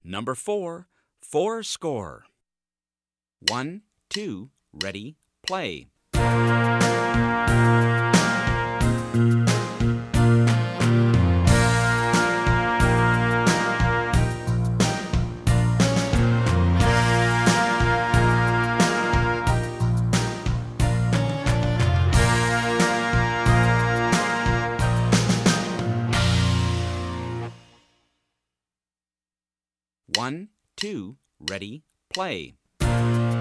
Number 4, four score. 1, 2, ready, play. One, two, ready, play.